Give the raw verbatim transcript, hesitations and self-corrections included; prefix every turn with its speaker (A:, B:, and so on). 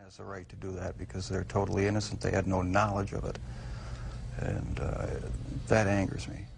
A: has the right to do that because they're totally innocent. They had no knowledge of it. And uh, that angers me.